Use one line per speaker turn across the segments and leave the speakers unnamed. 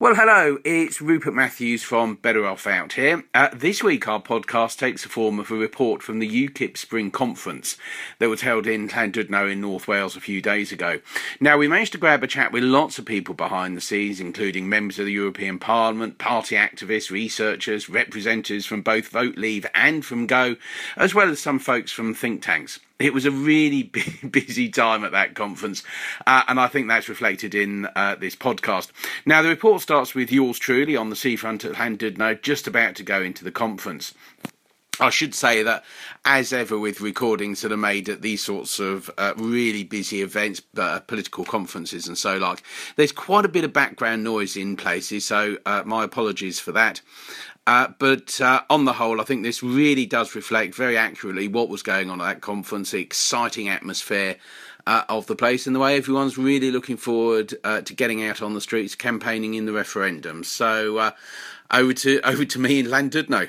Well, hello, it's Rupert Matthews from Better Off Out here. This week our podcast takes the form of a report from the UKIP Spring Conference that was held in Llandudno in North Wales a few days ago. Now, we managed to grab a chat with lots of people behind the scenes, including members of the European Parliament, party activists, researchers, representatives from both Vote Leave and from Go, as well as some folks from think tanks. It was a really busy time at that conference, and I think that's reflected in this podcast. Now, the report starts with yours truly on the seafront at Llandudno, just about to go into the conference. I should say that, as ever with recordings that are made at these sorts of really busy events, political conferences and so like, there's quite a bit of background noise in places, so my apologies for that. But on the whole, I think this really does reflect very accurately what was going on at that conference, the exciting atmosphere of the place, and the way everyone's really looking forward to getting out on the streets, campaigning in the referendum. So over to me in Llandudno.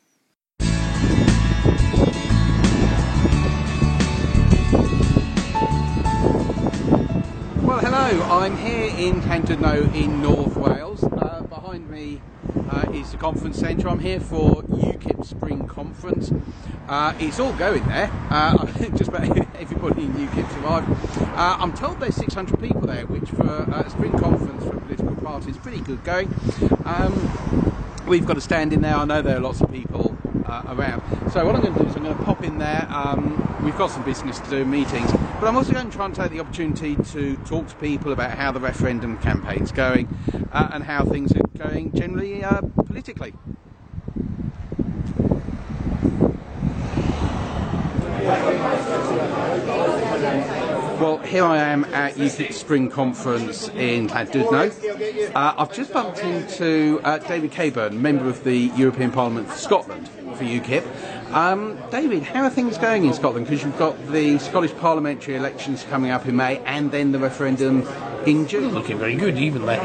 Well, hello, I'm here in Llandudno in North Wales. Behind me is the conference centre. I'm here for UKIP Spring Conference. It's all going there. Just about everybody in UKIP arrived. I'm told there's 600 people there, which for a spring conference for a political party is pretty good going. We've got a stand in there. I know there are lots of people around. So what I'm going to do is I'm going to pop in there. We've got some business to do, meetings, but I'm also going to try and take the opportunity to talk to people about how the referendum campaign's going and how things are going generally politically. Well, here I am at UKIP Spring Conference in Llandudno. I've just bumped into David Caburn, member of the European Parliament for Scotland for UKIP. David, how are things going in Scotland? Because you've got the Scottish parliamentary elections coming up in May and then the referendum in June.
Looking very good. Even the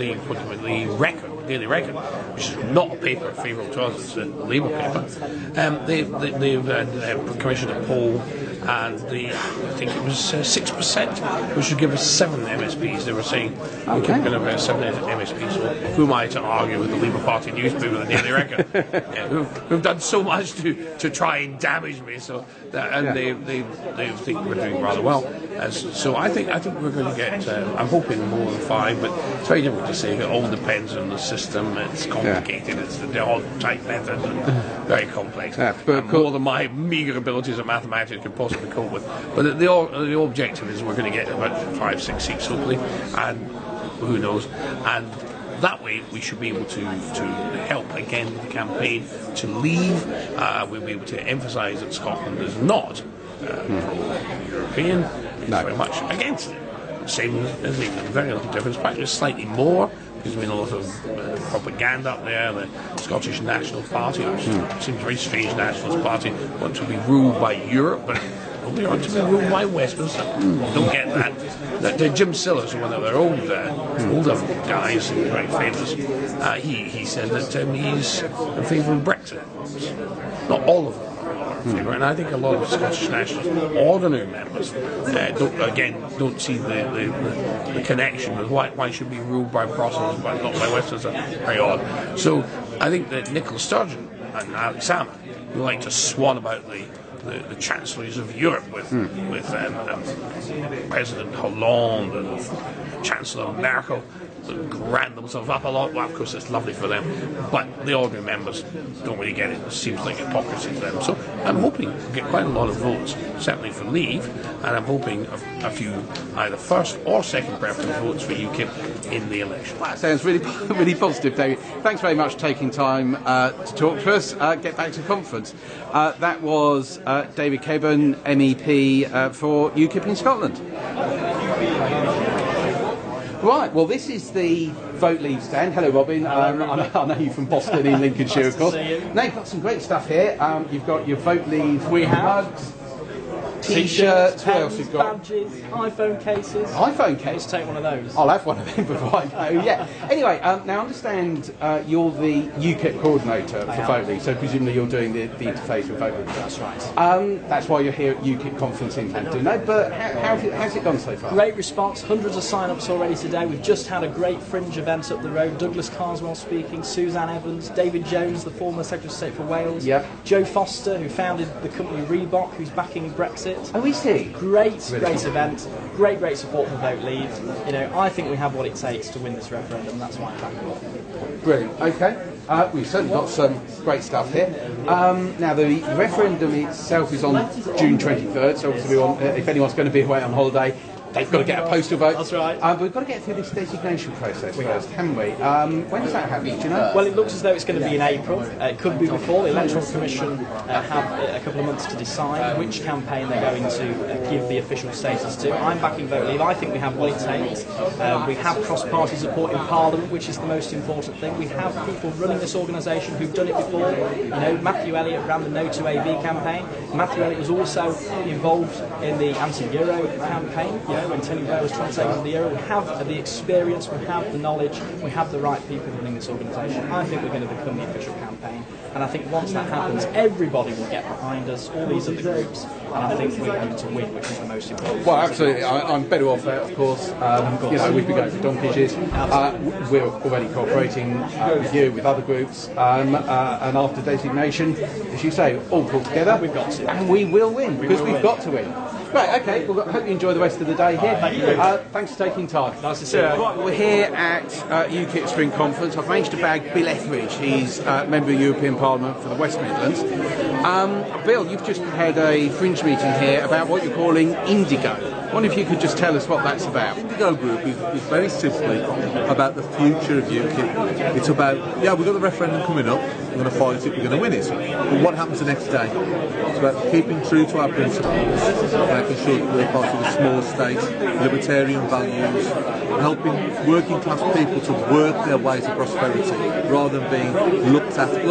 record, Daily Record, which is not a paper favourable to us, it's a Labour paper. They've commissioned a poll, and I think it was 6%, which would give us 7 MSPs. They were saying we could get about 7 MSPs. So who am I to argue with the Labour Party newspaper, the Daily Record, who've done so much to try and damage me? So they think we're doing rather well. So I think we're going to get. I'm hoping more than 5, but it's very difficult to say. It all depends on the system. It's complicated. It's the odd type method, and very complex. More than my meagre abilities at mathematics could possibly cope with. But the objective is we're going to get about 5-6 seats hopefully, and who knows. And that way we should be able to help again with the campaign to leave. We'll be able to emphasise that Scotland is not pro-European. It's very much against it. Same as England, very little difference. Practically slightly more, because there's been a lot of propaganda up there. The Scottish National Party, which seems a very strange nationalist party, want to be ruled by Europe, but they want to be ruled by Westminster. Don't get that. Jim Sillars, one of their older guys, very famous, he said that he's in favour of Brexit. Not all of them. And I think a lot of Scottish nationalists, ordinary members, don't see the connection with why should be ruled by Brussels but not by Westminster. Very odd. So I think that Nicola Sturgeon and Alex Salmond would like to swan about the chancelleries of Europe with President Hollande and Chancellor Merkel. Grand themselves up a lot. Well, of course, it's lovely for them, but the ordinary members don't really get it. It seems like hypocrisy to them. So I'm hoping to get quite a lot of votes, certainly for Leave, and I'm hoping a few either first or second preference votes for UKIP in the election.
That sounds really, really positive, David. Thanks very much for taking time to talk to us. Get back to the conference. That was David Caburn, MEP for UKIP in Scotland. Right, well, this is the Vote Leave stand. Hello, Robin. I know you from Boston in Lincolnshire, of course. Now, you've got some great stuff here. You've got your Vote Leave mugs.
T-shirts, what else you've got?
Badges, iPhone cases.
iPhone case?
Let's take one of those.
I'll have one of them before I go, yeah. Anyway, now I understand you're the UKIP coordinator for Votely, so presumably you're doing the interface with Votely.
That's right.
That's why you're here at UKIP conference in Llandudno, but how's it gone so far?
Great response, hundreds of sign-ups already today. We've just had a great fringe event up the road. Douglas Carswell speaking, Suzanne Evans, David Jones, the former Secretary of State for Wales,
Yep.
Joe Foster, who founded the company Reebok, who's backing Brexit.
Oh, is he?
Great event. Great support for Vote Leave. You know, I think we have what it takes to win this referendum. That's why I'm backing it.
Brilliant. Okay. We've certainly got some great stuff here. Now, the referendum itself is on June 23rd, so obviously if anyone's going to be away on holiday, they've got to get a postal vote.
That's right.
But we've got to get through this designation process first, haven't we? When does that happen? Do you know?
Well, it looks as though it's going to be in April. It could be before. The Electoral Commission have a couple of months to decide which campaign they're going to give the official status to. I'm backing Vote Leave. I think we have what it takes. We have cross-party support in Parliament, which is the most important thing. We have people running this organisation who've done it before. You know, Matthew Elliott ran the No to AV campaign. Matthew Elliott was also involved in the anti-Euro campaign. You know, when Tony Blair was trying to take over the Euro. We have the experience, we have the knowledge, we have the right people running this organisation. I think we're going to become the official campaign, and I think once that happens, everybody will get behind us, all these other groups, and I think we're going to win, which is the most important.
Well, absolutely. I'm better off there, of course. You know, we've been going for donkeys. We're already cooperating with you, with other groups, and after designation, as you say, all pulled together,
We've got to.
and we will win, because we've got to win. Right, okay, well, I hope you enjoy the rest of the day here.
Thank you.
Thanks for taking time.
Nice to see you.
Right, we're here at UKIP Spring Conference. I've managed to bag Bill Etheridge. He's Member of European Parliament for the West Midlands. Bill, you've just had a fringe meeting here about what you're calling Indigo. I wonder if you could just tell us what that's about.
Indigo Group is very simply about the future of UKIP. It's about, we've got the referendum coming up, we're going to fight it, we're going to win it. But what happens the next day? It's about keeping true to our principles, making sure that we're part of a small state, libertarian values, helping working class people to work their way to prosperity rather than being looked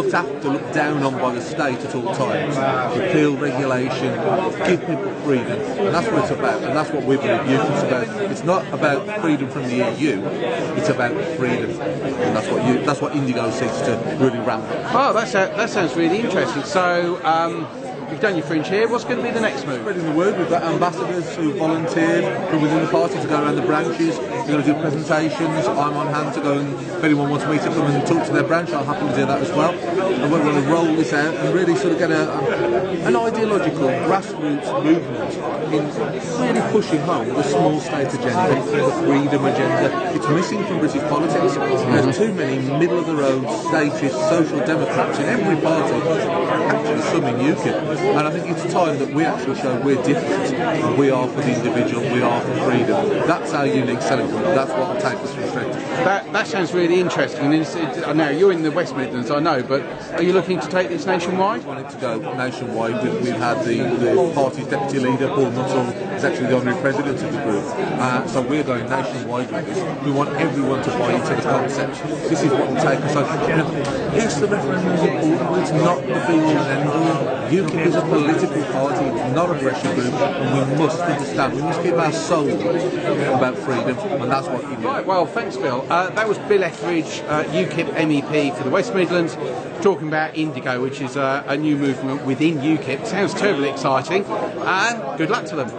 down on by the state at all times. Repeal regulation, give people freedom, and that's what it's about, and that's what we believe UKIP's about. It's not about freedom from the EU, it's about freedom, and that's what Indigo seeks to really ramp up.
Oh, that sounds really interesting. So, you've done your fringe here. What's going to be the next move?
Spreading the word. We've got ambassadors who volunteered from within the party to go around the branches. We're going to do presentations. I'm on hand to go, and if anyone wants me to come and talk to their branch, I'll happily do that as well. And we're going to roll this out and really sort of get an ideological grassroots movement in really pushing home the small state agenda, the freedom agenda. It's missing from British politics. There's too many middle-of-the-road, statist, social democrats in every party, actually some in UKIP. And I think it's time that we actually show we're different. And we are for the individual, we are for freedom. That's our unique selling point. That's what will take us from strength to strength.
That sounds really interesting. I know you're in the West Midlands, I know, but are you looking to take this nationwide?
We want it to go nationwide. We've had the party's deputy leader, Paul Nuttall, is actually the honorary president of the group. So we're going nationwide with this. We want everyone to buy into the concept. This is what will take us over. Yes, the referendum is important, but it's not the be-all and end-all. UKIP is a political party, it's not a pressure group, and we must understand, we must keep our soul about freedom, and that's what you need.
Right, well, thanks, Bill. That was Bill Etheridge, UKIP MEP for the West Midlands, talking about Indigo, which is a new movement within UKIP. Sounds terribly exciting, and good luck to them.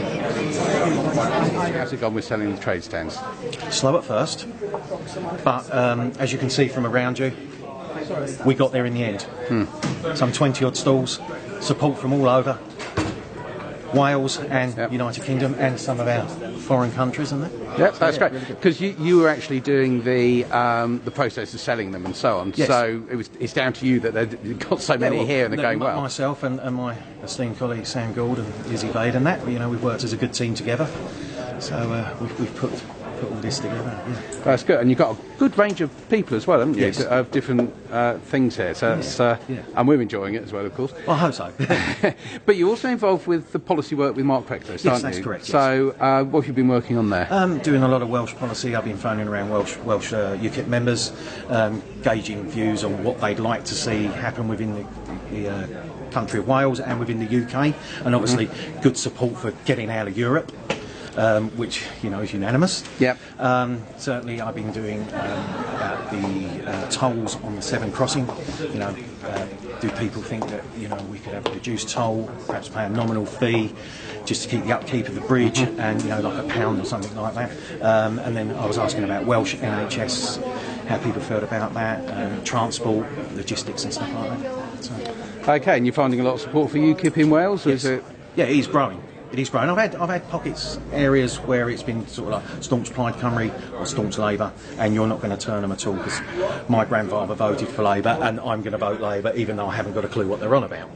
How's it gone with selling the trade stands?
Slow at first, but as you can see from around you, we got there in the end. Some 20 odd stalls, support from all over Wales and United Kingdom and some of our foreign countries and that.
Yep, that's great. Because you were actually doing the process of selling them and so on.
Yes.
So it's down to you that they've got so many here and they're going well.
Myself and my esteemed colleague Sam Gould and Izzy Vade and that, we've worked as a good team together. So we've put all this together. Yeah.
That's good, and you've got a good range of people as well, haven't you?
Yes.
Of different things here. So that's, and we're enjoying it as well, of course.
Well, I hope so.
But you're also involved with the policy work with Mark Preckless, aren't you?
Yes, that's correct. Yes.
So what have you been working on there?
Doing a lot of Welsh policy. I've been phoning around Welsh UKIP members, gauging views on what they'd like to see happen within the country of Wales and within the UK, and obviously good support for getting out of Europe. Which is unanimous.
Yep.
Certainly, I've been doing about the tolls on the Severn crossing. Do people think that we could have a reduced toll, perhaps pay a nominal fee, just to keep the upkeep of the bridge, and like £1 or something like that? And then I was asking about Welsh NHS, how people felt about that, transport, logistics, and stuff like that. So.
Okay, and you're finding a lot of support for UKIP in Wales, or
yes.
is it?
Yeah, it is growing. It is growing. I've had pockets, areas where it's been sort of like staunch Plaid Cymru or staunch Labour, and you're not going to turn them at all because my grandfather voted for Labour and I'm going to vote Labour even though I haven't got a clue what they're on about.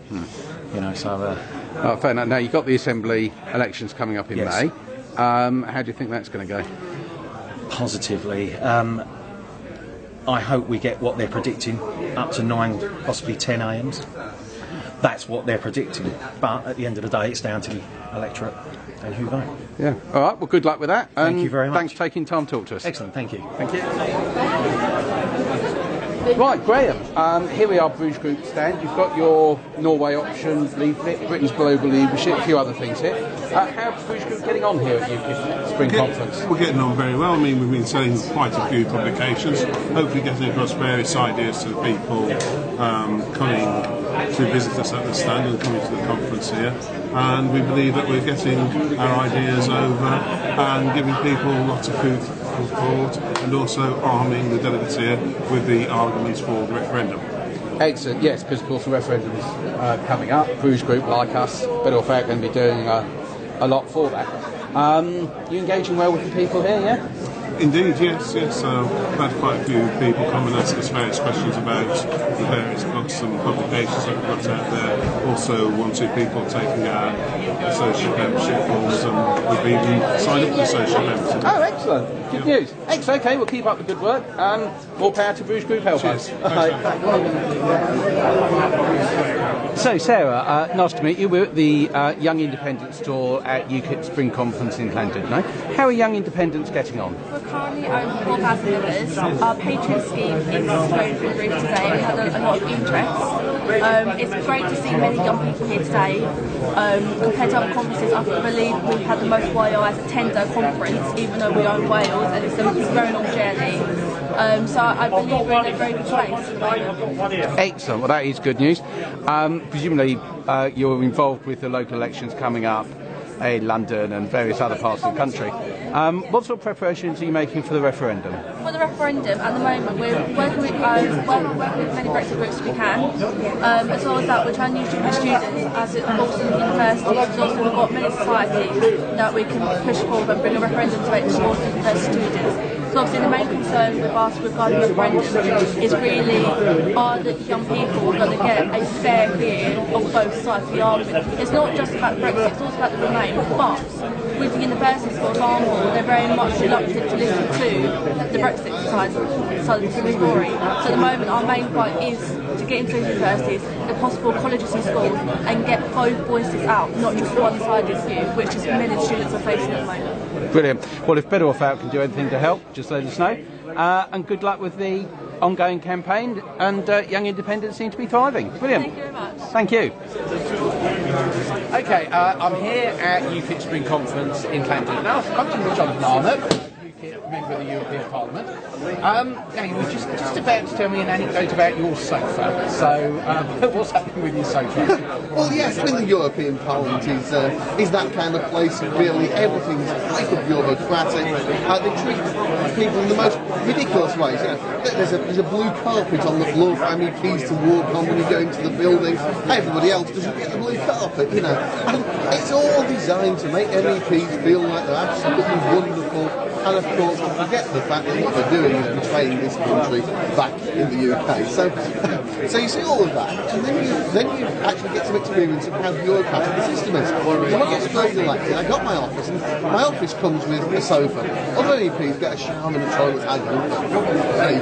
Fair enough. Now, you've got the Assembly elections coming up in
Yes.
May. How do you think that's going to go?
Positively. I hope we get what they're predicting, up to 9, possibly 10 AMs. That's what they're predicting. But at the end of the day, it's down to the electorate and who vote.
Yeah. All right. Well, good luck with that.
Thank you very much.
Thanks for taking time to talk to us.
Excellent. Thank you.
Thank you. Right, Graham. Here we are, Bruges Group stand. You've got your Norway option leaflet, Britain's global leadership, a few other things here. How's Bruges Group getting on here at UKIP Spring Conference?
We're getting on very well. I mean, we've been selling quite a few publications, hopefully getting across various ideas to the people coming to visit us at the stand and coming to the conference here. And we believe that we're getting our ideas over and giving people lots of food for thought, and also arming the delegates here with the arguments for the referendum.
Excellent, yes, because of course the referendum's coming up. Bruges Group, like us, Better Off Out, going to be doing a lot for that. You engaging well with the people here, yeah?
Indeed, yes. We've had quite a few people come and ask us various questions about the various books and publications that we've got out there. Also wanted people taking our associate membership forms, and we've even signed up for the associate membership.
Oh, excellent. Good news. Excellent. Okay, we'll keep up the good work. More power to Bruges Group Help us. So, Sarah, nice to meet you. We're at the Young Independent store at UKIP Spring Conference in Llandudno. How are Young Independents getting on?
We're currently over 4,000 members. Our Patreon scheme is going through the roof today. We had a lot of interest. It's great to see many young people here today. Compared to other conferences, I believe we've had the most YOs attend our conference, even though we are in Wales, and it's a very long journey. So I believe we're in a very good place at the moment.
Excellent. Well, that is good news. Presumably, you're involved with the local elections coming up in London and various other parts of the country. What sort of preparations are you making for the referendum?
For the referendum, at the moment, we're working with many Brexit groups as we can. As well as that, we're trying to use student students as it also the university. Also, we've got many societies that we can push forward and bring a referendum to make towards university students. So obviously the main concern with us regarding the referendum is really, are the young people going to get a fair hearing of both sides of the argument? It's not just about Brexit, it's also about the Remain. But with the universities, for example, they're very much reluctant to listen to the Brexit side of the story. So at the moment, our main fight is to get into universities, if possible colleges and schools, and get both voices out, not just one-sided view, which is many students are facing at the moment.
Brilliant. Well, if Better Off Out can do anything to help, just let us know. And good luck with the ongoing campaign. And Young Independents seem to be thriving. Brilliant.
Thank you very much.
Thank you. Okay, I'm here at UKIP Spring Conference in London. Now, I've come to John Larnock, UKIP member of the European Parliament. Now, you were just about to tell me an anecdote about your sofa. So, what's happening with your sofa?
Well, yes, I mean, the European Parliament is that kind of place. Really, everything's hyper bureaucratic. They treat people in the most ridiculous ways. You know, there's a blue carpet on the floor for MEPs to walk on when you go into the building. Everybody else doesn't get the blue carpet, you know. And it's all designed to make MEPs feel like they're absolutely wonderful. And of course, to forget the fact that what they're doing is betraying this country back in the UK. So you see all of that, and then you actually get some experience of how bureaucratic the system is. When I was first elected, I got my office, and my office comes with a sofa. Other MEPs get a shower and a toilet. I don't. There you go.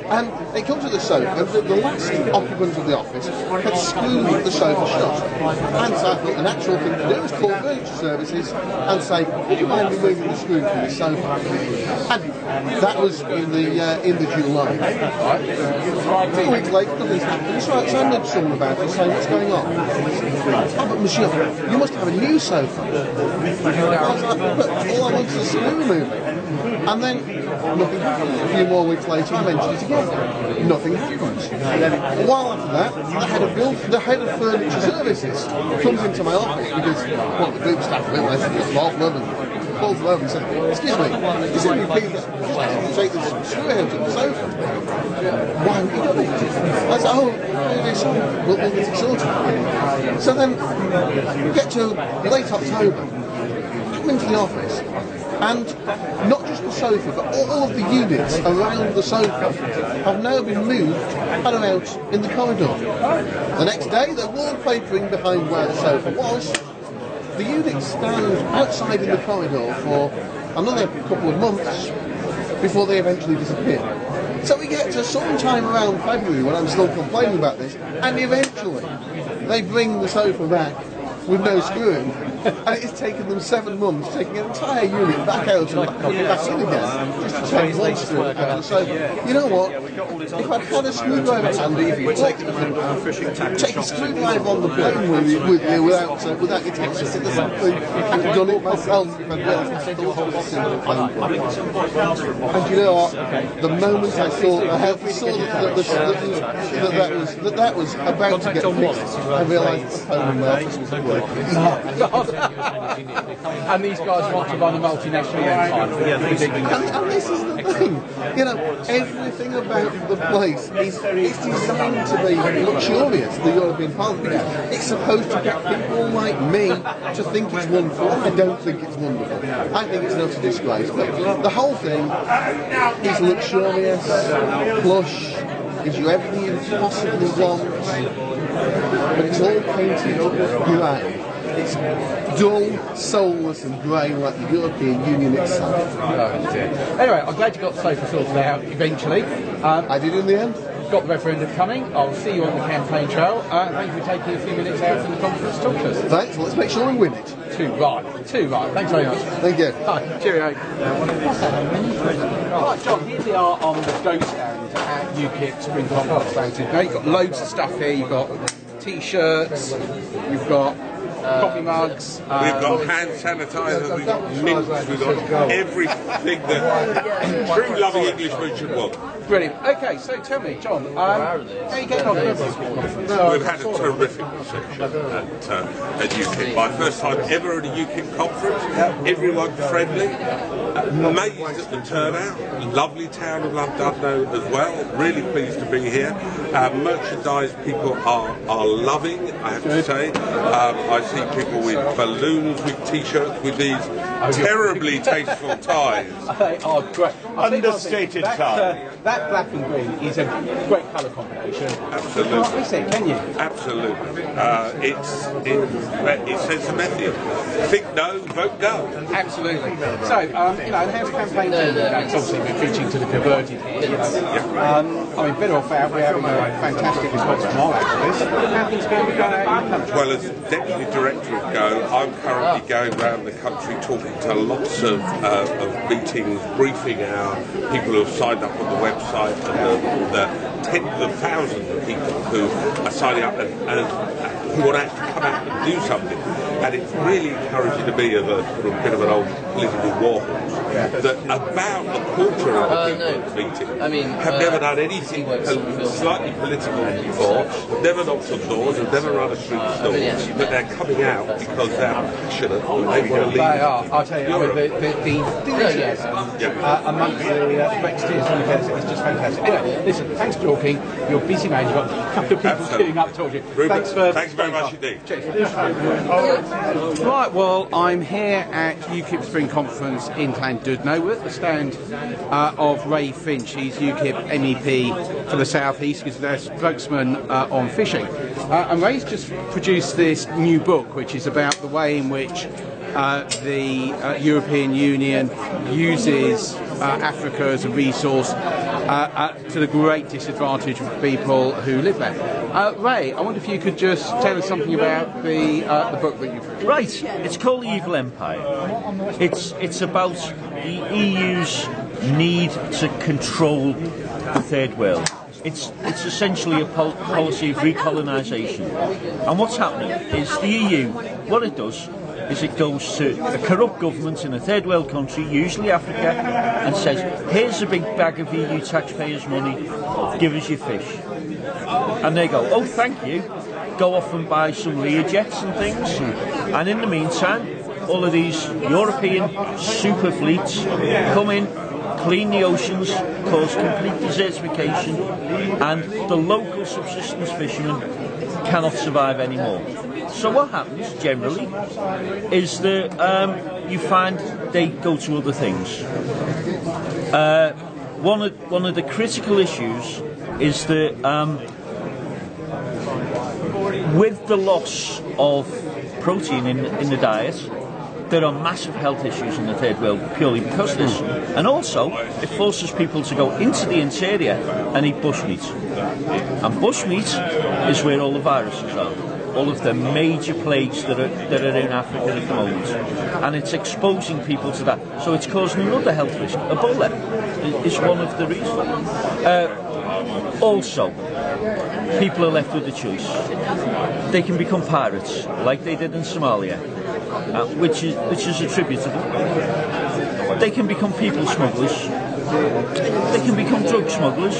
And it comes to the sofa, the last occupant of the office had screwed the sofa shut. And so I thought the natural thing to do is call furniture services and say, would you mind removing the screw from the sofa? And that was in the July. A few weeks later, nothing's happened. So I nudged someone about it, saying, what's going on? Oh, but monsieur, you must have a new sofa. I was like, but all I want is a screw removing. And then nothing happened. A few more weeks later, I mentioned it again. Nothing happened. A while after that, the head of furniture services comes into my office because one of the group staff realised it was off and calls them over and said, excuse me, this MEP just asked to take this screw out of the sofa. Why have you done it? I said, oh, we'll get it sorted. So then, we get to late October, come into the office, and not just the sofa, but all of the units around the sofa have now been moved and are out in the corridor. The next day, they're wallpapering behind where the sofa was. The units stand outside in the corridor for another couple of months before they eventually disappear. So we get to sometime around February when I'm still complaining about this, and eventually they bring the sofa back with no screwing, and it's taken them 7 months, taking an entire unit back out and back in again, just to take one screw out of the sofa. You know what? If I'd had a screwdriver handy, take a screwdriver on the plane with you without you touching it or something, I'd have done it myself if I'd realised I thought it was a simple plane. And you know what? The moment I saw that was about to get fixed, I realised the phone in my office was working.
And these guys want to run a multinational empire.
And this is the thing, you know, everything about the place is designed to be luxurious, the European Parliament. It's supposed to get people like me to think it's wonderful. I don't think it's wonderful. I think it's not a disgrace. But the whole thing is luxurious, plush, gives you everything you possibly want, but it's all painted grey. It's dull, soulless and grey like the European Union itself.
Oh dear. Anyway, I'm glad you got the sofa sorted out eventually.
I did in the end.
Got the referendum coming. I'll see you on the campaign trail. Thank you for taking a few minutes out from the conference to talk to us.
Thanks. Well, let's make sure we win it.
Too right. Thanks very much.
Thank you.
Hi. Cheerio. Right, John, here we are on the Go stand at UKIP Spring Conference. Now you've got loads of stuff here. You've got T-shirts. You've got coffee mugs.
We've got hand sanitizer, we've got mints, we've got everything that true loving Englishmen should want.
Brilliant. Okay, so tell me, John, how are you getting on with this?
We've had a terrific reception at UKIP. My first time ever at a UKIP conference. Everyone friendly. Amazed at the turnout. Lovely town of Llandudno as well. Really pleased to be here. Merchandise people are loving, I have to say. I see people with balloons, with T-shirts, with these terribly tasteful ties.
They are great.
Understated tie.
That black and green is a great colour combination.
Absolutely.
You can't miss it, can you?
Absolutely. It says the method. Think no, vote no.
Absolutely. So, you know, how's the campaign going? It's obviously been preaching to the converted here. You know. I mean, better off out, we're having a fantastic response from our activists. How things going to go out in the country?
Well, as Deputy Director of Go, I'm currently going around the country talking to lots of meetings, briefing our people who have signed up on the website and the tens of thousands of people who are signing up and who want to actually come out and do something. And it's really encouraging to me as a bit of an old political war horse that about a quarter of the people at the meeting have never done anything slightly political before, have never knocked on doors, have never run a street stall, but they're coming out because they're passionate and maybe going to lead.
They are. I'll tell you, I mean, the enthusiasm amongst the Brexiteers on the council is just fantastic. Anyway, listen, thanks for talking. You're a busy man. You've got a couple of people queuing up talking.
Thanks very much indeed.
Cheers. Right, well, I'm here at UKIP Spring Conference in Llandudno. We're at the stand of Ray Finch. He's UKIP MEP for the South East. He's their spokesman on fishing. And Ray's just produced this new book, which is about the way in which the European Union uses Africa as a resource to the great disadvantage of people who live there. Ray, I wonder if you could just tell us something about the book that you've written.
Right, it's called The Evil Empire. It's about the EU's need to control the third world. It's essentially a policy of recolonisation. And what's happening is the EU, what it does is it goes to a corrupt government in a third world country, usually Africa, and says, here's a big bag of EU taxpayers' money, give us your fish. And they go, oh, thank you, go off and buy some Learjets and things. And in the meantime, all of these European super fleets come in, clean the oceans, cause complete desertification, and the local subsistence fishermen cannot survive anymore. So what happens generally is that you find they go to other things. One of the critical issues is that with the loss of protein in the diet, there are massive health issues in the third world purely because of this. And also, it forces people to go into the interior and eat bushmeat. And bushmeat is where all the viruses are. All of the major plagues that are in Africa at the moment. And it's exposing people to that. So it's causing another health risk. Ebola is one of the reasons. Also, people are left with a choice. They can become pirates, like they did in Somalia. Which is attributable. They can become people smugglers, they can become drug smugglers,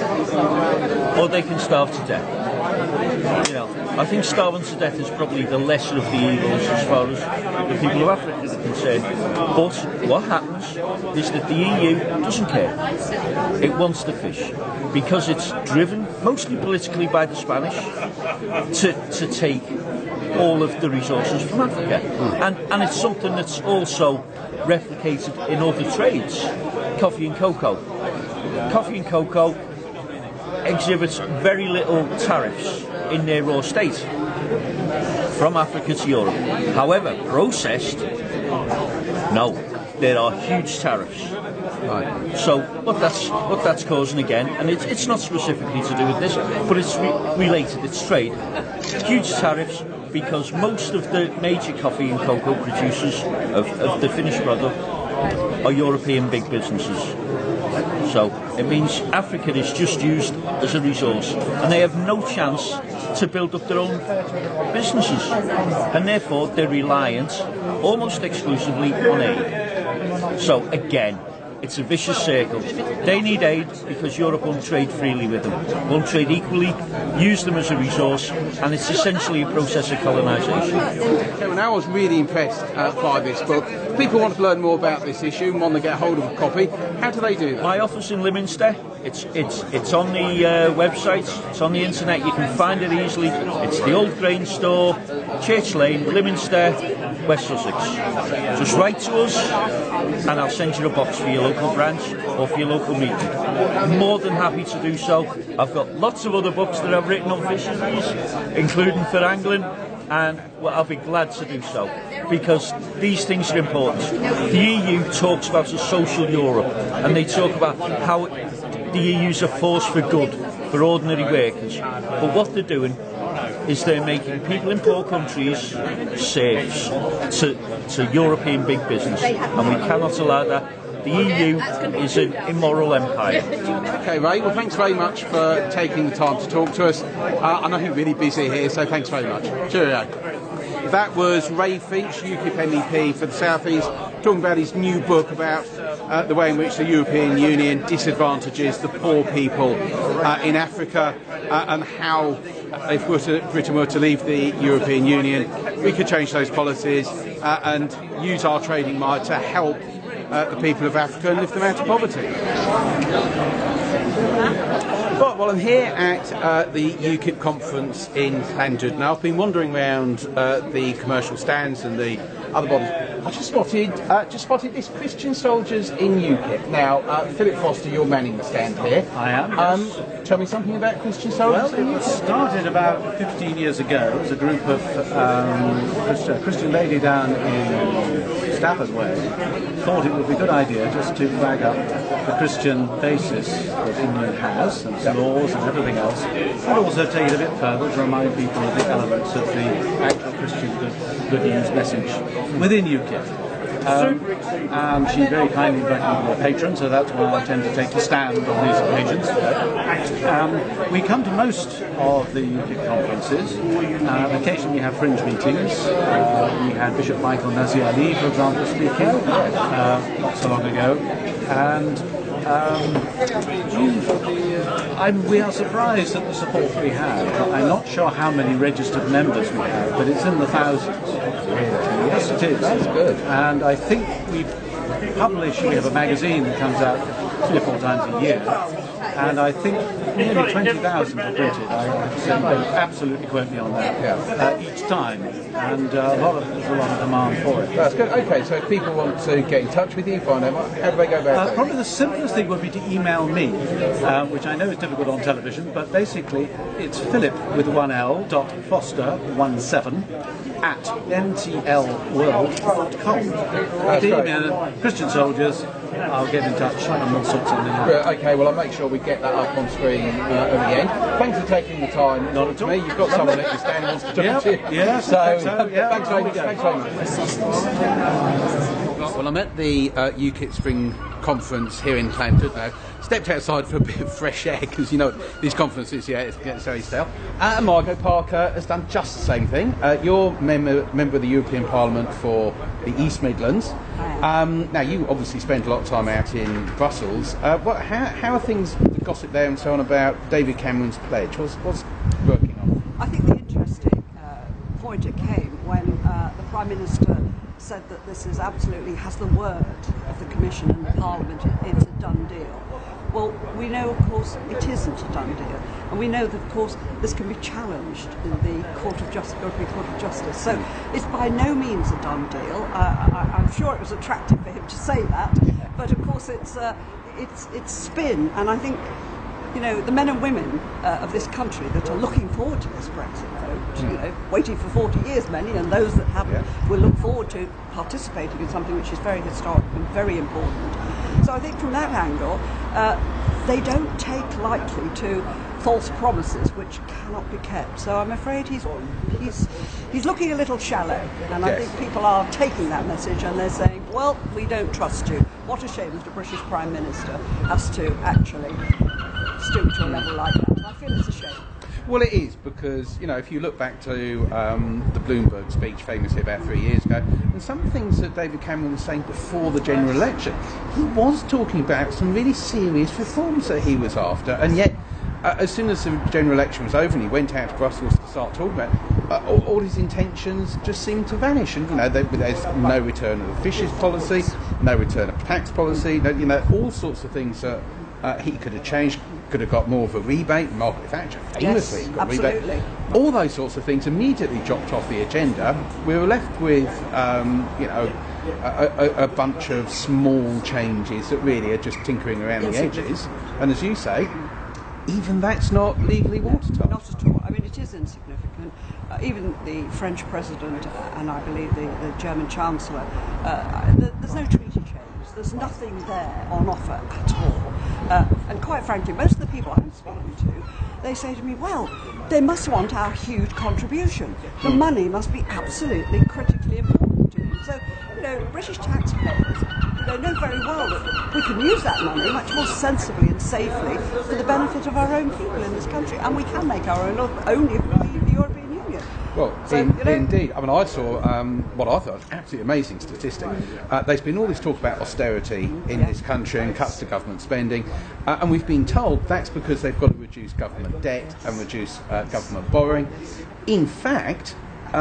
or they can starve to death. You know, I think starving to death is probably the lesser of the evils as far as the people of Africa are concerned. But what happens is that the EU doesn't care. It wants the fish because it's driven mostly politically by the Spanish to take all of the resources from Africa. And it's something that's also replicated in other trades. Coffee and cocoa. Coffee and cocoa exhibits very little tariffs in their raw state from Africa to Europe. However, processed, no, there are huge tariffs. Right. So what that's causing again, and it's not specifically to do with this, but it's related, it's trade. Huge tariffs because most of the major coffee and cocoa producers of the finished product are European big businesses. So it means Africa is just used as a resource and they have no chance to build up their own businesses, and therefore they're reliant almost exclusively on aid. So again, it's a vicious circle. They need aid because Europe won't trade freely with them, won't trade equally, use them as a resource, and it's essentially a process of colonisation.
Okay, well, now I was really impressed by this book. If people want to learn more about this issue and want to get hold of a copy, how do they do that?
My office in Lyminster, it's on the website, it's on the internet, you can find it easily. It's the Old Grain Store, Church Lane, Lyminster, West Sussex. Just write to us and I'll send you a box for your local branch or for your local meeting. I'm more than happy to do so. I've got lots of other books that I've written on fisheries, including for angling, and well, I'll be glad to do so because these things are important. The EU talks about a social Europe and they talk about how the EU's a force for good for ordinary workers, but what they're doing is they're making people in poor countries serfs to European big business, and we cannot allow that. The EU is an immoral empire.
Okay, Ray, well, thanks very much for taking the time to talk to us. I know you're really busy here, so thanks very much. Cheerio. That was Ray Finch, UKIP MEP for the South East, talking about his new book about the way in which the European Union disadvantages the poor people in Africa and how, if Britain were to leave the European Union, we could change those policies and use our trading might to help the people of Africa and lift them out of poverty. Well, I'm here at the UKIP conference in Llandudno. I've been wandering around the commercial stands and the other bodies. I just spotted this Christian Soldiers in UKIP. Now, Philip Foster, you're manning the stand here.
I am, yes.
Tell me something about Christian Soldiers.
Well, it started about 15 years ago as a group of Christian lady down in Stafford Way thought it would be a good idea just to flag up the Christian basis that England has, and its laws and everything else, and also take it a bit further to remind people of the elements of the actual Christian good news message within UKIP. And she very kindly invited me to be a patron, so that's why I tend to take the stand on these occasions. We come to most of the UKIP conferences. Occasionally we have fringe meetings. We had Bishop Michael Nazir Ali, for example, speaking not so long ago. And we are surprised at the support we have. I'm not sure how many registered members we have, but it's in the thousands. Yes, it is.
That's good.
And I think we have a magazine that comes out 3 or 4 times a year, and I think nearly 20,000 are printed. I don't absolutely quote me on that. Each time, and there's a lot of demand for it.
That's good. Okay, so if people want to get in touch with you, find out, how do they go about it?
Probably the simplest thing would be to email me, which I know is difficult on television, but basically it's Philip with 1L .Foster17 at ntlworld.com. Email Christian Soldiers. I'll get in touch and we'll sort something out.
Okay, well I'll make sure we get that up on screen at the end. Thanks for taking the time.
Not at all.
Me. You've got someone at your stand who wants to talk to you.
Yes,
Thanks very much. Well, I'm at the UKIP Spring Conference here in Llandudno. Stepped outside for a bit of fresh air because, you know, these conferences, it gets very stale. And Margot Parker has done just the same thing. You're member of the European Parliament for the East Midlands. Now, you obviously spent a lot of time out in Brussels. How are things, the gossip there and so on, about David Cameron's pledge? What's working on?
I think the interesting point it came when the Prime Minister said that this is absolutely has the word of the Commission and the Parliament. It's a done deal. Well, we know, of course, it isn't a done deal, and we know that, of course, this can be challenged in the Court of Justice, European Court of Justice. So it's by no means a done deal. I'm sure it was attractive for him to say that, but of course it's spin, and I think, you know, the men and women of this country that are looking forward to this Brexit vote, you know, waiting for 40 years, many, and those that haven't will look forward to participating in something which is very historic and very important. So I think from that angle, they don't take lightly to false promises which cannot be kept. So I'm afraid he's looking a little shallow, and I think people are taking that message and they're saying, well, we don't trust you. What a shame that a British Prime Minister has to actually stoop to a level like that. I feel it's a shame.
Well, it is, because, you know, if you look back to the Bloomberg speech famously about 3 years ago, and some of the things that David Cameron was saying before the general election, he was talking about some really serious reforms that he was after, and yet as soon as the general election was over and he went out to Brussels to start talking about all his intentions just seemed to vanish. And, you know, there's no return of the fishes policy, no return of tax policy, you know, all sorts of things that he could have changed, could have got more of a rebate. Margaret Thatcher famously got a rebate. All those sorts of things immediately dropped off the agenda. We were left with, you know, a bunch of small changes that really are just tinkering around the edges. And as you say, even that's not legally watertight.
Not at all. I mean, it is insignificant. Even the French President and I believe the German Chancellor, there's no treaty change. There's nothing there on offer at all. And quite frankly, most of the people I'm speaking to, they say to me, well, they must want our huge contribution. The money must be absolutely critically important to them. So, you know, British taxpayers, they know very well that we can use that money much more sensibly and safely for the benefit of our own people in this country, and we can make our own only if we leave the European Union.
Well, so, indeed. I mean, I saw what I thought was an absolutely amazing statistic. There's been all this talk about austerity in this country and cuts to government spending, and we've been told that's because they've got to reduce government debt and reduce government borrowing. In fact,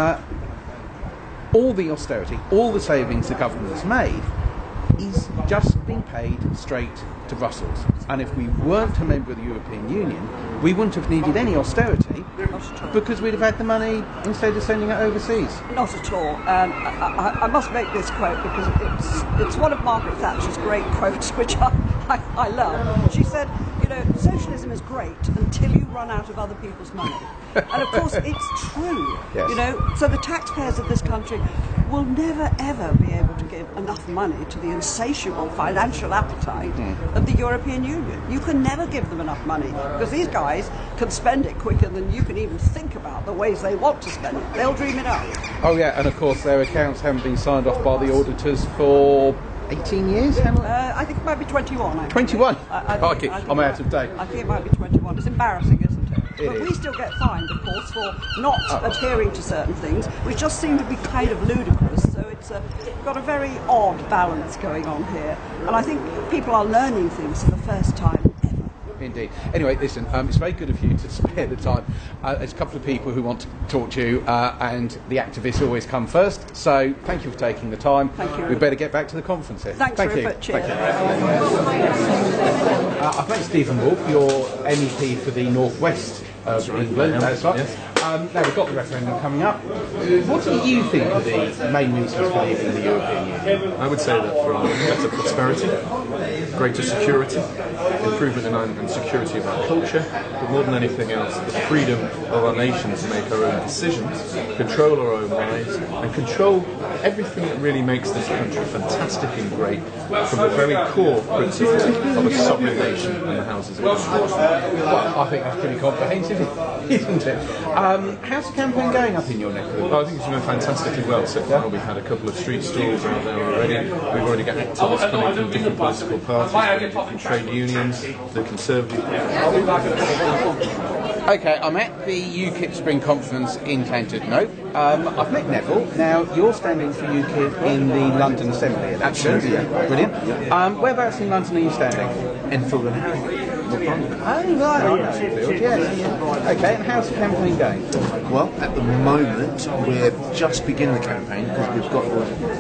all the austerity, all the savings the government has made is just being paid straight to to Brussels. And if we weren't a member of the European Union, we wouldn't have needed any austerity because we'd have had the money instead of sending it overseas.
Not at all. I must make this quote because it's one of Margaret Thatcher's great quotes, which I love. She said, you know, socialism is great until you run out of other people's money. And of course, it's true.
Yes.
You know, so the taxpayers of this country will never ever be able to give enough money to the insatiable financial appetite of the European Union. You can never give them enough money because these guys can spend it quicker than you can even think about the ways they want to spend it. They'll dream it up.
Oh yeah, and of course their accounts haven't been signed off by the auditors for 18 years?
I think it might be 21. Actually.
21?
Okay,
I'm out of date.
I think it might be 21. It's embarrassing, isn't it? But we still get fined, of course, for not adhering to certain things, which just seem to be kind of ludicrous. So it's got a very odd balance going on here. And I think people are learning things for the first time ever.
Indeed. Anyway, listen, it's very good of you to spare the time. There's a couple of people who want to talk to you, and the activists always come first. So thank you for taking the time.
Thank you.
We'd better get back to the conference here.
Thanks very much.
Thank you. I've met Stephen Wolfe, your MEP for the North West of England. That's right. Yes. Now we've got the referendum coming up. What do you think are the main reasons for leaving the European Union?
I would say that for better prosperity, greater security, improvement in security of our culture, but more than anything else, the freedom of our nation to make our own decisions, control our own lives, and control everything that really makes this country fantastic and great from the very core principle of a sovereign nation and the Houses of Parliament.
Well, I think that's pretty comprehensive, isn't it? How's the campaign going up in your neck of the woods?
I think it's doing fantastically well so far. We've had a couple of street stalls out there already. We've already got activists coming from different political parties, different trade unions, the Conservative Party.
Okay, I'm at the UKIP Spring Conference in Llandudno. I've met Neville. Now, you're standing for UKIP in the London Assembly election.
Absolutely, yeah.
Brilliant. Whereabouts in London are you standing?
Enfield and Harrow.
Oh, right. Enfield, yes. Okay, and how's the campaign going?
Well, at the moment, we're just beginning the campaign because we've got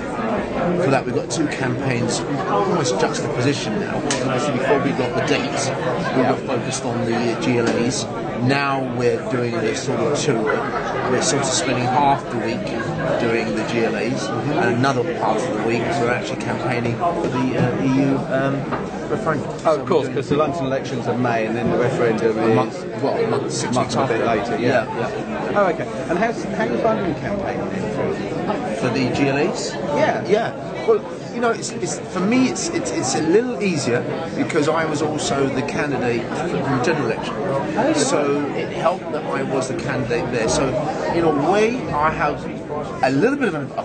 two campaigns almost juxtaposition now. Obviously, before we got the dates, we were focused on the GLAs. Now we're doing this sort of tour. We're sort of spending half the week doing the GLAs, and another part of the week we're actually campaigning for the EU referendum.
Oh, of course, because the London elections are May, and then the referendum
a month, 6 months
a bit later. Yeah. Oh, okay. And how are you finding the campaign
for the GLAs?
Yeah.
Well, you know, it's for me, it's a little easier because I was also the candidate for the general election, so it helped that I was the candidate there. So, in a way, I have a little bit of an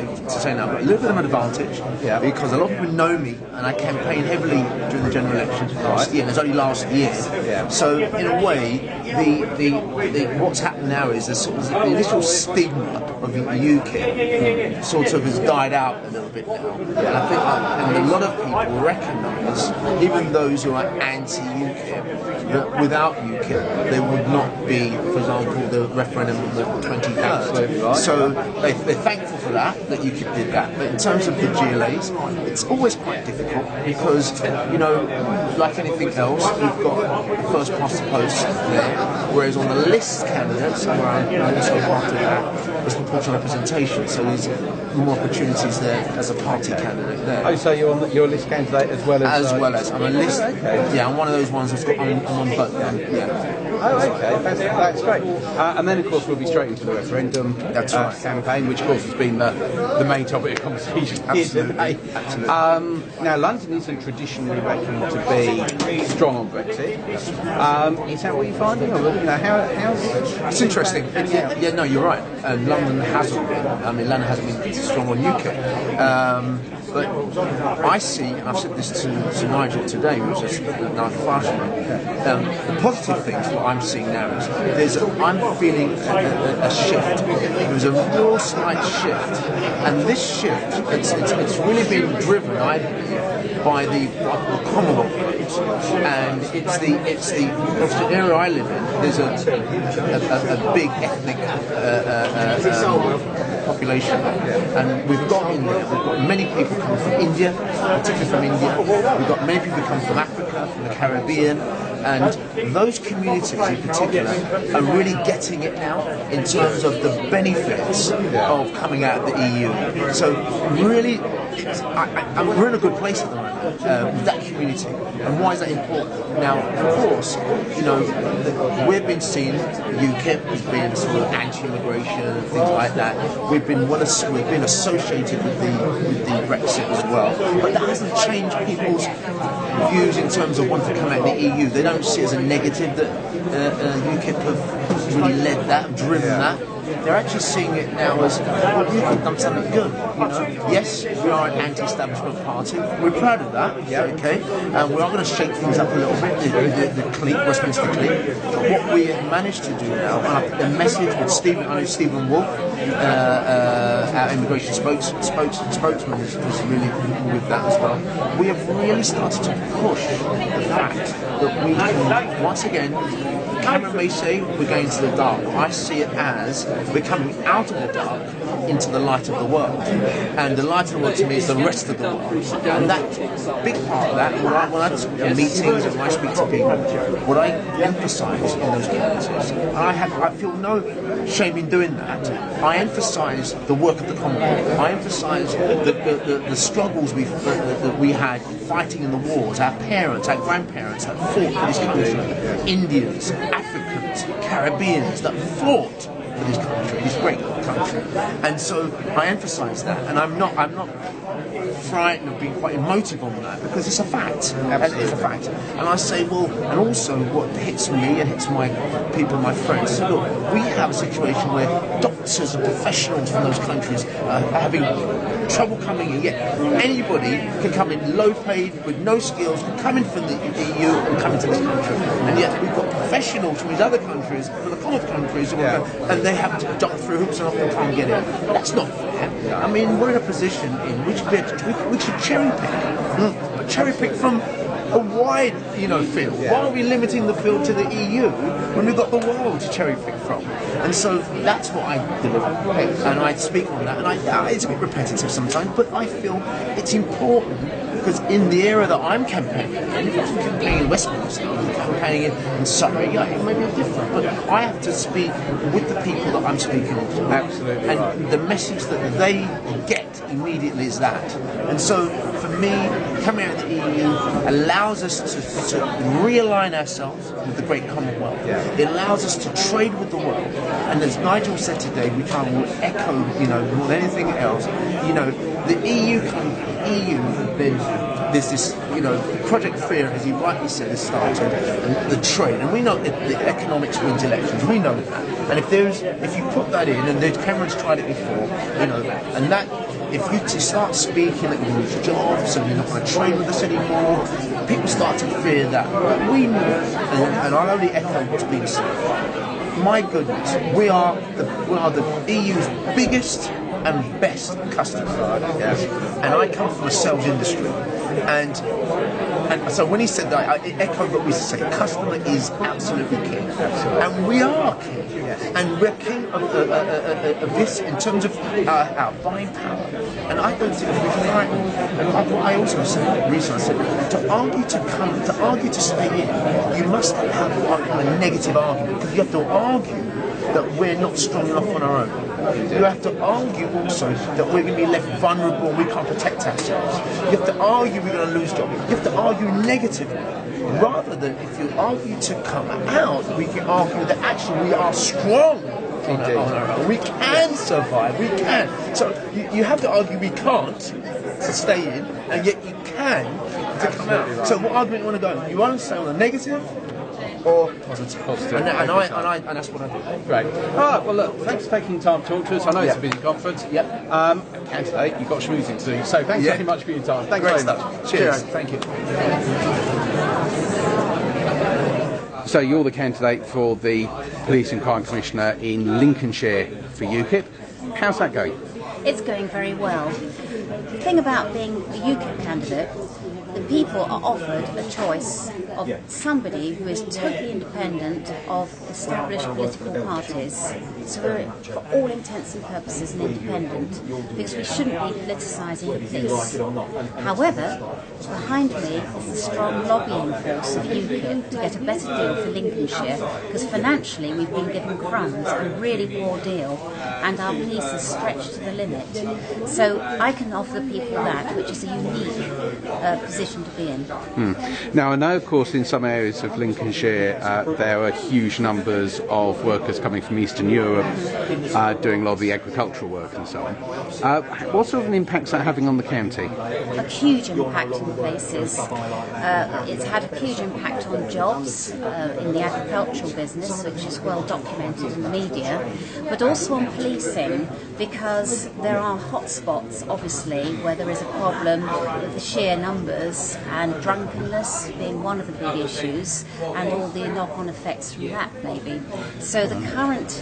advantage because a lot of people know me and I campaigned heavily during the general election last year. And it was only last year, so in a way, the what's happened now is the initial stigma of UKIP sort of has died out a little bit now. And I think and a lot of people recognise, even those who are anti-UKIP, that without UKIP there would not be, for example, the referendum on the 23rd. So they're thankful for that UKIP did that. But in terms of the GLAs, it's always quite difficult because, you know, like anything else, we've got the first past the post there, whereas on the list candidates, where I'm also part of that, there's proportional representation, so there's more opportunities there as a party candidate there.
Oh, so you're on your list candidate as well as...
I'm a list... Okay. Yeah, I'm one of those ones I'm on both.
Oh, okay, that's great. And then, of course, we'll be straight into the referendum campaign, which, of course, has been the main topic of conversation here today.
Absolutely.
Now, London isn't traditionally reckoned to be strong on Brexit. Is that what you're finding? Or, you know, how's...
It's interesting. Yeah, no, you're right. And London hasn't been. I mean, London hasn't been strong on UK. But I see, and I've said this to Nigel today, which is Nigel Farage, the positive things that I'm seeing now is I'm feeling a shift. There's a real slight shift, and this shift, it's really been driven by the Commonwealth vote, and it's the area I live in. There's a big ethnic
population, and we've got many people coming from India, particularly from India. We've got many people coming from Africa, from the Caribbean, and those communities in particular are really getting it now in terms of the benefits of coming out of the EU. So really, we're in a good place at the moment with that community. And why is that important? Now, of course, we've been seen, UKIP has been sort of anti-immigration and things like that. We've been associated with the Brexit as well. But that hasn't changed people's views in terms of wanting to come out of the EU. They don't see it as a negative that UKIP have really led that, driven that. They're actually seeing it now as, UKIP done something good. Yes, we are an anti-establishment party. We're proud of that. Okay, and we are going to shake things up a little bit. The clique, Westminster clique. But what we have managed to do now, and I put the message with Stephen Wolf, our immigration spokesman, is really with that as well. We have really started to push the fact that we can once again. Cameron may say we're going to the dark. I see it as we're coming out of the dark into the light of the world. And the light of the world to me is the rest of the world. And that big part of that, when I talk to meetings and when I speak to people, what I emphasise in those communities, and I feel no shame in doing that, I emphasise the work of the Commonwealth. I emphasise the struggles that we had fighting in the wars. Our parents, our grandparents that fought for this country. Indians, Africans, Caribbeans that fought for this country, this great country. And so I emphasise that, and I'm not frightened of being quite emotive on that because it's a fact. And it's a fact. And I say, well, and also what hits me and hits my people, my friends, look, we have a situation where doctors and professionals from those countries are having trouble coming in. Yet anybody can come in low paid with no skills, can come in from the EU and come into this country. And yet we've got professionals from these other countries, from the Commonwealth countries, and they have to jump through hoops and often try and get in. That's not fair. I mean, we're in a position in which we should cherry pick, but cherry pick from a wide, field. Why are we limiting the field to the EU when we've got the world to cherry pick from? And so that's what I deliver, and I speak on that. And it's a bit repetitive sometimes, but I feel it's important because in the era that I'm campaigning, and if I'm campaigning in Westminster, I'm campaigning in Surrey, it may be different, but I have to speak with the people that I'm speaking to. Absolutely. And the message that they get immediately is that. And so for me, coming out of the EU allows us to realign ourselves with the great Commonwealth. It allows us to trade with the world. And as Nigel said today, which I will echo, more than anything else, the EU, then there's this, Project Fear, as he rightly said, has started, and the trade. And we know the economics wins elections. We know that. And if you put that in, and Cameron's tried it before, and that. If you start speaking that you lose jobs and you're not going to trade with us anymore, people start to fear that. We know, and I'll only echo what's been said. My goodness, we are the EU's biggest and best customer. And I come from a sales industry, and so when he said that, I echoed what we say. Customer is absolutely king, and we are king. And we're king of this in terms of our buying power. And I don't think we're frightened. And what I also said, recently, I said, to argue to stay in, you must have a negative argument, because you have to argue that we're not strong enough on our own. You have to argue also that we're going to be left vulnerable and we can't protect ourselves. You have to argue we're going to lose jobs. You have to argue negatively. Rather than if you argue to come out, we can argue that actually we are strong on our own. We can survive. We can. So you have to argue we can't to stay in, and yet you can to come out. So what argument do you want to go? You want to stay on the negative or positive? And that's what I do.
Great. All right, well, look, thanks for taking time to talk to us. I know it's a busy conference. Candidate, you've got schmoozing to do. So thanks very much for your time. Thanks very much. Cheers. Thank you. So you're the candidate for the Police and Crime Commissioner in Lincolnshire for UKIP. How's that going?
It's going very well. The thing about being a UKIP candidate, the people are offered a choice of somebody who is totally independent of established political parties. So we're, for all intents and purposes, an independent, because we shouldn't be politicising this. However, behind me is the strong lobbying force of UKIP to get a better deal for Lincolnshire, because financially we've been given crumbs, a really poor deal, and our police is stretched to the limit. So I can offer people that, which is a unique position to be in.
Now, I know, of course, in some areas of Lincolnshire there are huge numbers of workers coming from Eastern Europe doing a lot of the agricultural work and so on. What sort of an impact is that having on the county?
A huge impact in places. It's had a huge impact on jobs in the agricultural business, which is well documented in the media, but also on policing, because there are hotspots, obviously, where there is a problem with the sheer numbers, and drunkenness being one of the big issues, and all the knock-on effects from that, maybe. So the current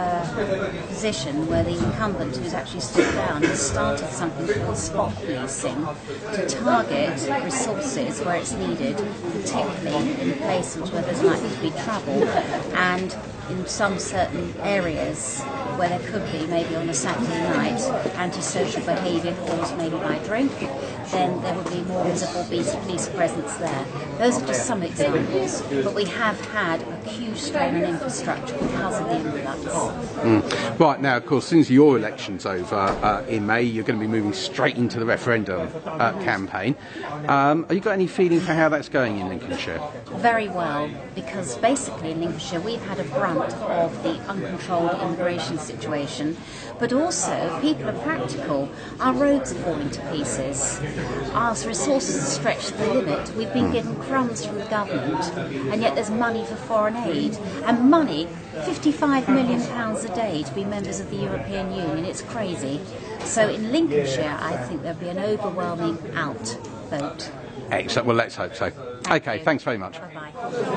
position, where the incumbent, who's actually stood down, has started something called spot policing to target resources where it's needed, particularly in places where there's likely to be trouble, and in some certain areas where there could be, maybe on a Saturday night, antisocial behaviour caused maybe by drink, then there would be more visible police presence there. Those are just some examples, but we have had a huge strain on infrastructure because of the influx.
Right, now, of course, since your election's over in May, you're going to be moving straight into the referendum campaign. Have you got any feeling for how that's going in Lincolnshire?
Very well, because basically in Lincolnshire we've had a brunt of the uncontrolled immigration situation, but also people are practical. Our roads are falling to pieces. Our resources are stretched to the limit. We've been given crumbs from the government, and yet there's money for foreign aid, and money, £55 million a day to be members of the European Union. It's crazy. So in Lincolnshire, I think there'll be an overwhelming out vote.
Excellent. Well, let's hope so. Okay, thanks very much.
Bye-bye.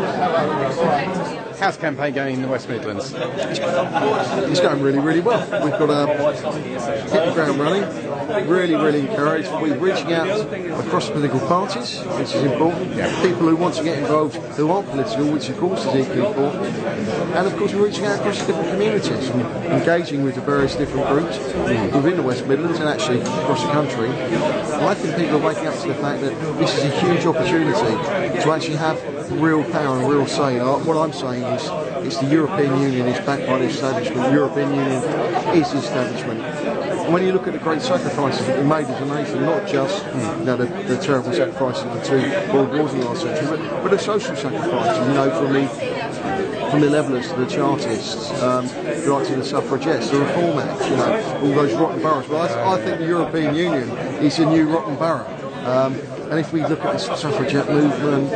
How's the campaign going in the West Midlands?
It's going really, really well. We've got hit the ground running, really, really encouraged. We're reaching out across political parties, which is important. People who want to get involved who aren't political, which of course is equally important. And of course we're reaching out across different communities and engaging with the various different groups within the West Midlands and actually across the country. And I think people are waking up to the fact that this is a huge opportunity to actually have real power and real say. What I'm saying is it's the European Union is backed by the establishment. The European Union is the establishment. And when you look at the great sacrifices that we made as a nation, not just the terrible sacrifices of the two world wars in the last century, but the social sacrifices, from the levellers to the Chartists, right to the suffragettes, the Reform Act, all those rotten boroughs. Well, I think the European Union is a new rotten borough. And if we look at the suffragette movement,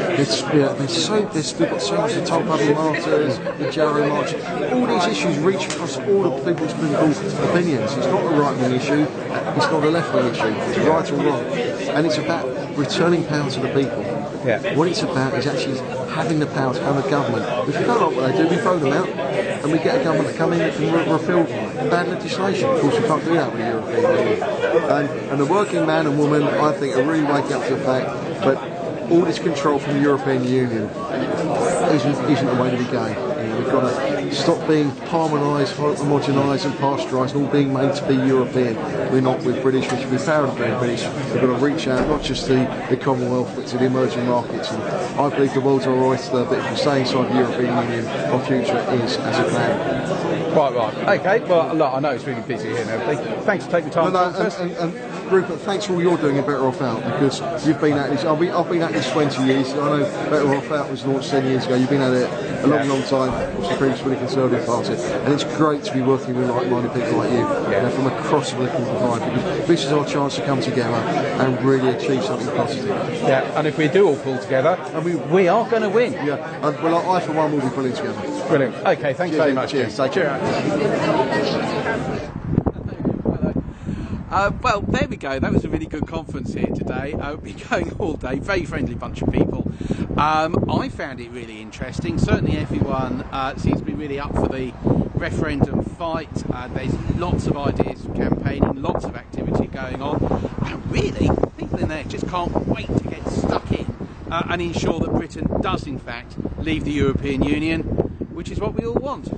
we've got so much to talk about, the martyrs, the Jarrow March. All these issues reach across all of people's political opinions. It's not a right-wing issue, it's not a left-wing issue, it's right or wrong. And it's about returning power to the people. What it's about is actually having the power to have a government. If we don't like what they do, we throw them out, and we get a government that come in that can repeal bad legislation. Of course, we can't do that with the European Union. And the working man and woman, I think, are really waking up to the fact that all this control from the European Union isn't the way to be going. We've got to stop being harmonised, homogenised and pasteurised and all being made to be European. We're not with British, we should be proud of being British. We've got to reach out not just to the Commonwealth but to the emerging markets. And I believe the world's our oyster, but if we stay inside the European Union, our future is as a plan.
Quite right. Okay, well, look, I know it's really busy here and everything. Thanks for taking time.
And Rupert, thanks for all you're doing in Better Off Out, because you've been at this. I've been at this 20 years. I know Better Off Out was launched 10 years ago. You've been at it a long time. Obviously, previously with the Conservative Party, and it's great to be working with like-minded people like you, from across the political divide, because this is our chance to come together and really achieve something positive.
Yeah, and if we do all pull together, we are going to win.
Yeah, well, I for one will be pulling together.
Brilliant. Okay, thanks very much.
Cheers. Take care.
Well, there we go. That was a really good conference here today. We'll be going all day. Very friendly bunch of people. I found it really interesting. Certainly everyone seems to be really up for the referendum fight. There's lots of ideas for campaigning, lots of activity going on. And really, people in there just can't wait to get stuck in and ensure that Britain does in fact leave the European Union, which is what we all want.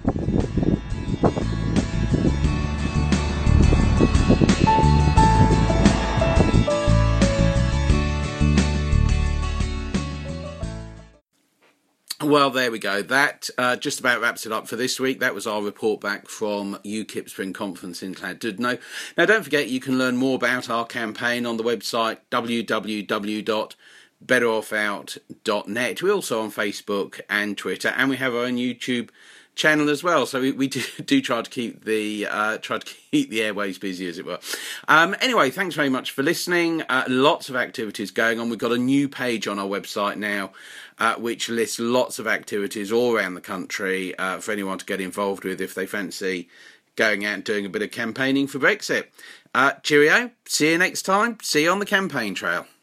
Well, there we go. That just about wraps it up for this week. That was our report back from UKIP Spring Conference in Llandudno. Now, don't forget you can learn more about our campaign on the website www.betteroffOut.net. We're also on Facebook and Twitter, and we have our own YouTube channel as well. So we do try to keep the airways busy, as it were. Anyway, thanks very much for listening. Lots of activities going on. We've got a new page on our website now, which lists lots of activities all around the country for anyone to get involved with if they fancy going out and doing a bit of campaigning for Brexit. Cheerio. See you next time. See you on the campaign trail.